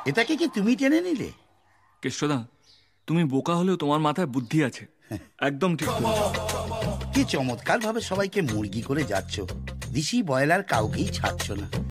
এটাকে কি তুমি টেনে নিলে? কেষ্টদা, তুমি বোকা হলেও তোমার মাথায় বুদ্ধি আছে, একদম ঠিক। কি চমৎকার ভাবে সবাইকে মুরগি করে যাচ্ছ, দিশি বয়লার কাউকেই ছাড়ছ না।